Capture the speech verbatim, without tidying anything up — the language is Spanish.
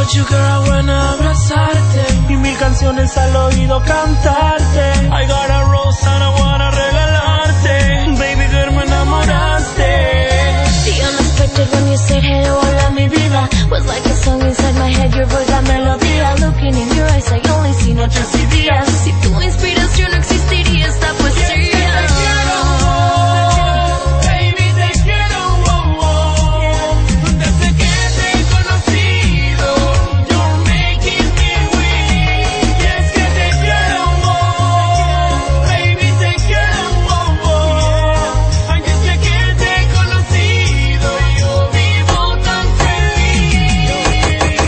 about you, girl, I wanna abrazarte. Y mil canciones al oído cantarte. I got a rose and I wanna regalarte. Baby girl, me enamoraste. The unexpected when you said hello, hola mi vida, was like a song inside my head, your voice la melodía. Looking in your eyes, I only see noches y días. Si tú inspiras, yo no existo.